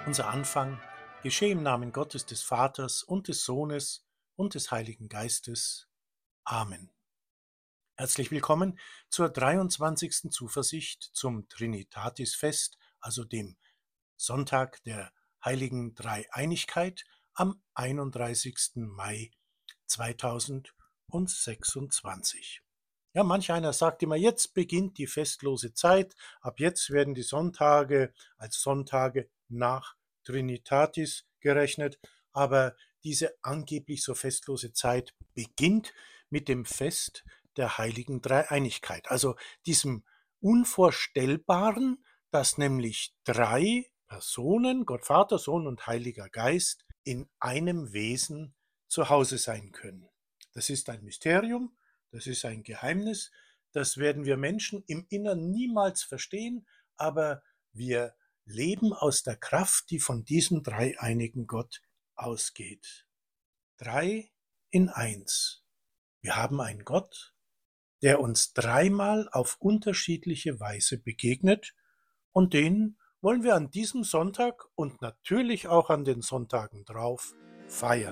Unser Anfang geschehe im Namen Gottes des Vaters und des Sohnes und des Heiligen Geistes. Amen. Herzlich willkommen zur 23. Zuversicht zum Trinitatisfest, also dem Sonntag der heiligen Dreieinigkeit am 31. Mai 2026. Ja, manch einer sagt immer, jetzt beginnt die festlose Zeit, ab jetzt werden die Sonntage als Sonntage nach Trinitatis gerechnet, aber diese angeblich so festlose Zeit beginnt mit dem Fest der heiligen Dreieinigkeit, also diesem Unvorstellbaren, dass nämlich drei Personen, Gott Vater, Sohn und Heiliger Geist, in einem Wesen zu Hause sein können. Das ist ein Mysterium, das ist ein Geheimnis, das werden wir Menschen im Innern niemals verstehen, aber wir leben aus der Kraft, die von diesem dreieinigen Gott ausgeht. Drei in eins. Wir haben einen Gott, der uns dreimal auf unterschiedliche Weise begegnet, und den wollen wir an diesem Sonntag und natürlich auch an den Sonntagen drauf feiern.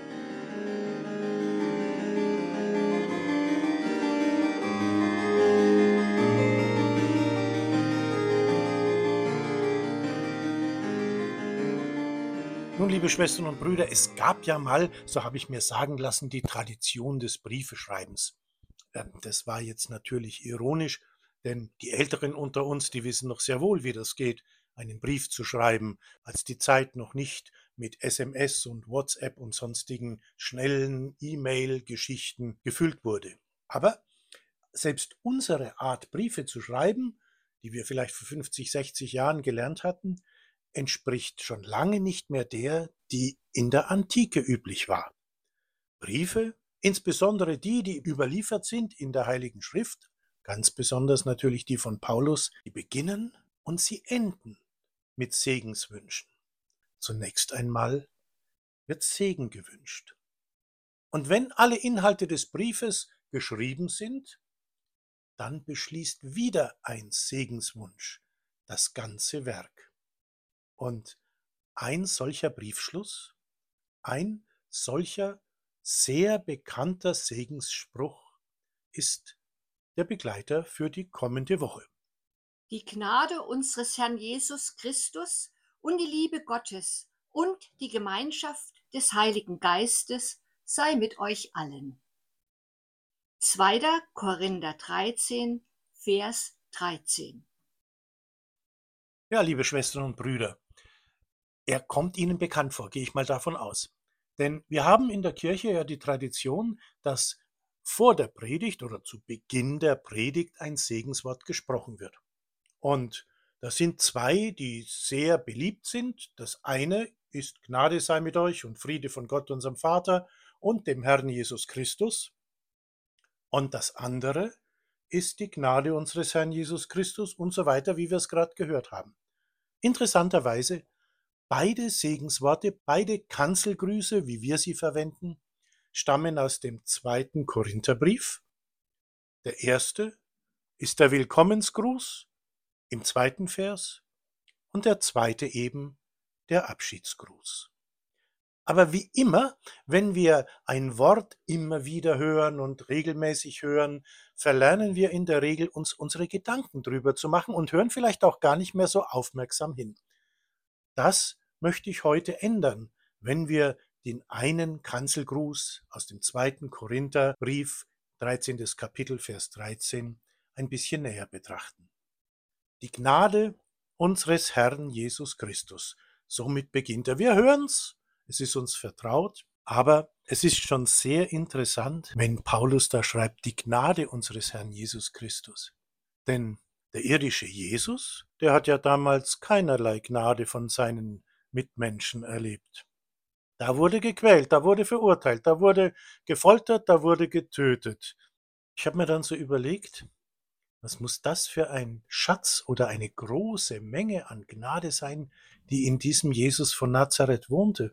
Nun, liebe Schwestern und Brüder, es gab ja mal, so habe ich mir sagen lassen, die Tradition des Briefeschreibens. Das war jetzt natürlich ironisch, denn die Älteren unter uns, die wissen noch sehr wohl, wie das geht, einen Brief zu schreiben, als die Zeit noch nicht mit SMS und WhatsApp und sonstigen schnellen E-Mail-Geschichten gefüllt wurde. Aber selbst unsere Art, Briefe zu schreiben, die wir vielleicht vor 50, 60 Jahren gelernt hatten, entspricht schon lange nicht mehr der, die in der Antike üblich war. Briefe, insbesondere die, die überliefert sind in der Heiligen Schrift, ganz besonders natürlich die von Paulus, die beginnen und sie enden mit Segenswünschen. Zunächst einmal wird Segen gewünscht. Und wenn alle Inhalte des Briefes geschrieben sind, dann beschließt wieder ein Segenswunsch das ganze Werk. Und ein solcher Briefschluss, ein solcher sehr bekannter Segensspruch ist der Begleiter für die kommende Woche. Die Gnade unseres Herrn Jesus Christus und die Liebe Gottes und die Gemeinschaft des Heiligen Geistes sei mit euch allen. 2. Korinther 13, Vers 13. Ja, liebe Schwestern und Brüder, er kommt Ihnen bekannt vor, gehe ich mal davon aus. Denn wir haben in der Kirche ja die Tradition, dass vor der Predigt oder zu Beginn der Predigt ein Segenswort gesprochen wird. Und das sind zwei, die sehr beliebt sind. Das eine ist Gnade sei mit euch und Friede von Gott, unserem Vater und dem Herrn Jesus Christus. Und das andere ist die Gnade unseres Herrn Jesus Christus und so weiter, wie wir es gerade gehört haben. Interessanterweise, beide Segensworte, beide Kanzelgrüße, wie wir sie verwenden, stammen aus dem 2. Korintherbrief. Der erste ist der Willkommensgruß im 2. Vers und der zweite eben der Abschiedsgruß. Aber wie immer, wenn wir ein Wort immer wieder hören und regelmäßig hören, verlernen wir in der Regel, uns unsere Gedanken drüber zu machen und hören vielleicht auch gar nicht mehr so aufmerksam hin. Das möchte ich heute ändern, wenn wir den einen Kanzelgruß aus dem 2. Korintherbrief, 13. Kapitel, Vers 13, ein bisschen näher betrachten. Die Gnade unseres Herrn Jesus Christus. Somit beginnt er. Wir hören's, es ist uns vertraut, aber es ist schon sehr interessant, wenn Paulus da schreibt, die Gnade unseres Herrn Jesus Christus. Denn der irdische Jesus, der hat ja damals keinerlei Gnade von seinen Mitmenschen erlebt. Da wurde gequält, da wurde verurteilt, da wurde gefoltert, da wurde getötet. Ich habe mir dann so überlegt, was muss das für ein Schatz oder eine große Menge an Gnade sein, die in diesem Jesus von Nazareth wohnte?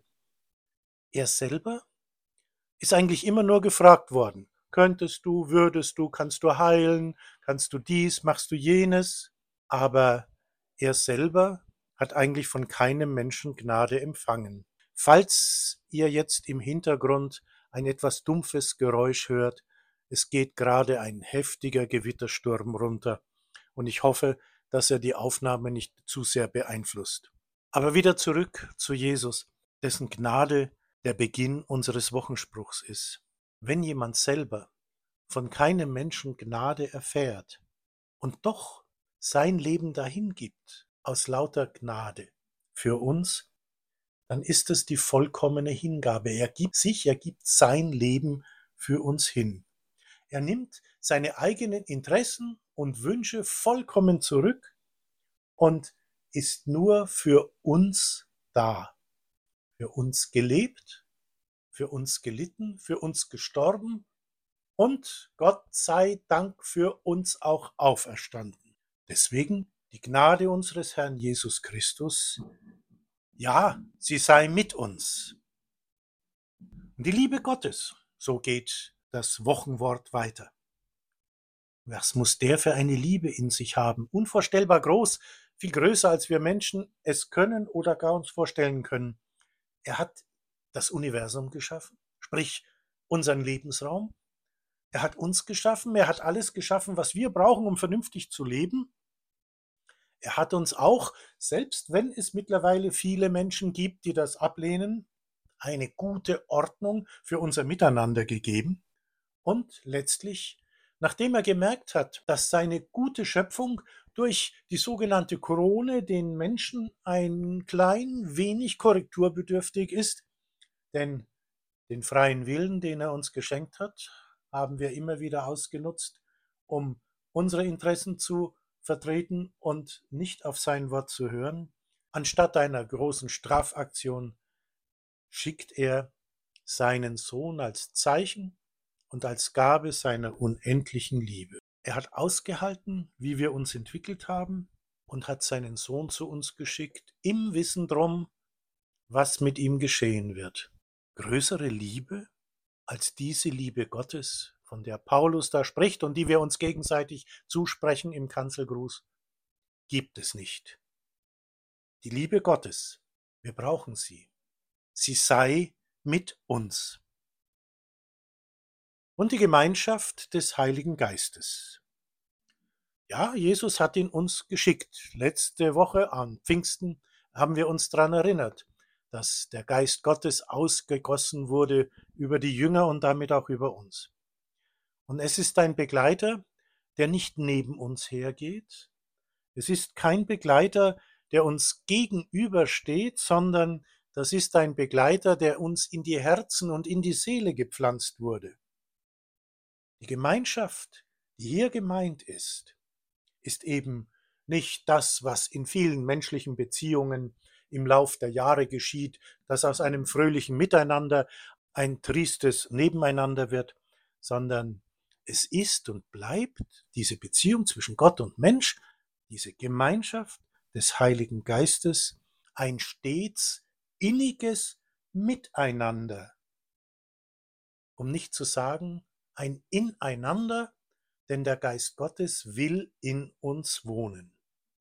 Er selber ist eigentlich immer nur gefragt worden. Könntest du, würdest du, kannst du heilen, kannst du dies, machst du jenes? Aber er selber hat eigentlich von keinem Menschen Gnade empfangen. Falls ihr jetzt im Hintergrund ein etwas dumpfes Geräusch hört, es geht gerade ein heftiger Gewittersturm runter und ich hoffe, dass er die Aufnahme nicht zu sehr beeinflusst. Aber wieder zurück zu Jesus, dessen Gnade der Beginn unseres Wochenspruchs ist. Wenn jemand selber von keinem Menschen Gnade erfährt und doch sein Leben dahin gibt, aus lauter Gnade für uns, dann ist es die vollkommene Hingabe. Er gibt sein Leben für uns hin. Er nimmt seine eigenen Interessen und Wünsche vollkommen zurück und ist nur für uns da. Für uns gelebt, für uns gelitten, für uns gestorben und Gott sei Dank für uns auch auferstanden. Deswegen die Gnade unseres Herrn Jesus Christus, ja, sie sei mit uns. Und die Liebe Gottes, so geht das Wochenwort weiter. Was muss der für eine Liebe in sich haben? Unvorstellbar groß, viel größer, als wir Menschen es können oder gar uns vorstellen können. Er hat das Universum geschaffen, sprich unseren Lebensraum. Er hat uns geschaffen, er hat alles geschaffen, was wir brauchen, um vernünftig zu leben. Er hat uns auch, selbst wenn es mittlerweile viele Menschen gibt, die das ablehnen, eine gute Ordnung für unser Miteinander gegeben. Und letztlich, nachdem er gemerkt hat, dass seine gute Schöpfung durch die sogenannte Krone den Menschen ein klein wenig korrekturbedürftig ist, denn den freien Willen, den er uns geschenkt hat, haben wir immer wieder ausgenutzt, um unsere Interessen zu vertreten und nicht auf sein Wort zu hören. Anstatt einer großen Strafaktion schickt er seinen Sohn als Zeichen und als Gabe seiner unendlichen Liebe. Er hat ausgehalten, wie wir uns entwickelt haben, und hat seinen Sohn zu uns geschickt, im Wissen drum, was mit ihm geschehen wird. Größere Liebe als diese Liebe Gottes, von der Paulus da spricht und die wir uns gegenseitig zusprechen im Kanzelgruß, gibt es nicht. Die Liebe Gottes, wir brauchen sie. Sie sei mit uns. Und die Gemeinschaft des Heiligen Geistes. Ja, Jesus hat ihn uns geschickt. Letzte Woche an Pfingsten haben wir uns daran erinnert, dass der Geist Gottes ausgegossen wurde über die Jünger und damit auch über uns. Und es ist ein Begleiter, der nicht neben uns hergeht. Es ist kein Begleiter, der uns gegenübersteht, sondern das ist ein Begleiter, der uns in die Herzen und in die Seele gepflanzt wurde. Die Gemeinschaft, die hier gemeint ist eben nicht das, was in vielen menschlichen Beziehungen im Lauf der Jahre geschieht, dass aus einem fröhlichen Miteinander ein tristes Nebeneinander wird, sondern es ist und bleibt diese Beziehung zwischen Gott und Mensch, diese Gemeinschaft des Heiligen Geistes, ein stets inniges Miteinander, um nicht zu sagen ein Ineinander, denn der Geist Gottes will in uns wohnen.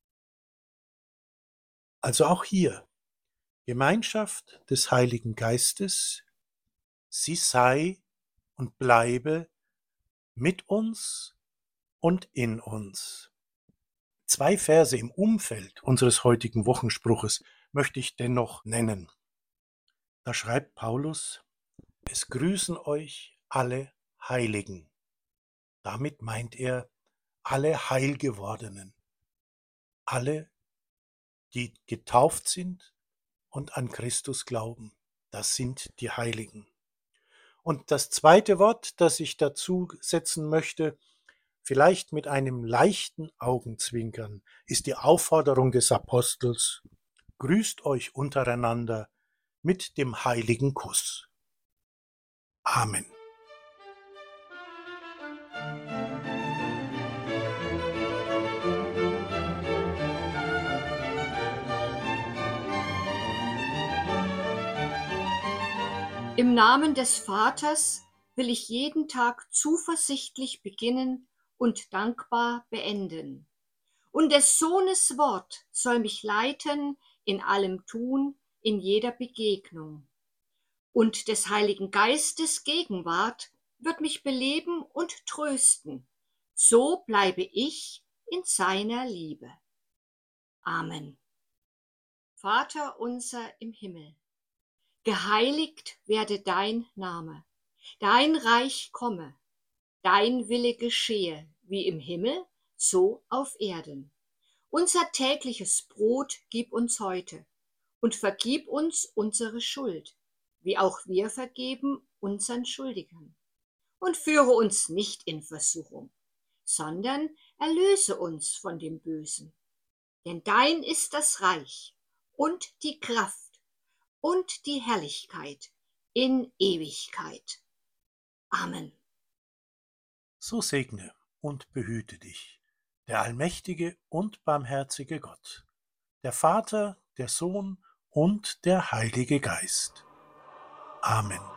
Also auch hier, Gemeinschaft des Heiligen Geistes, sie sei und bleibe mit uns und in uns. 2 Verse im Umfeld unseres heutigen Wochenspruches möchte ich dennoch nennen. Da schreibt Paulus: Es grüßen euch alle Heiligen. Damit meint er alle Heilgewordenen, alle, die getauft sind und an Christus glauben. Das sind die Heiligen. Und das zweite Wort, das ich dazu setzen möchte, vielleicht mit einem leichten Augenzwinkern, ist die Aufforderung des Apostels: Grüßt euch untereinander mit dem heiligen Kuss. Amen. Im Namen des Vaters will ich jeden Tag zuversichtlich beginnen und dankbar beenden. Und des Sohnes Wort soll mich leiten in allem Tun, in jeder Begegnung. Und des Heiligen Geistes Gegenwart wird mich beleben und trösten. So bleibe ich in seiner Liebe. Amen. Vater unser im Himmel, geheiligt werde dein Name, dein Reich komme, dein Wille geschehe, wie im Himmel, so auf Erden. Unser tägliches Brot gib uns heute und vergib uns unsere Schuld, wie auch wir vergeben unseren Schuldigern. Und führe uns nicht in Versuchung, sondern erlöse uns von dem Bösen. Denn dein ist das Reich und die Kraft und die Herrlichkeit in Ewigkeit. Amen. So segne und behüte dich der allmächtige und barmherzige Gott, der Vater, der Sohn und der Heilige Geist. Amen.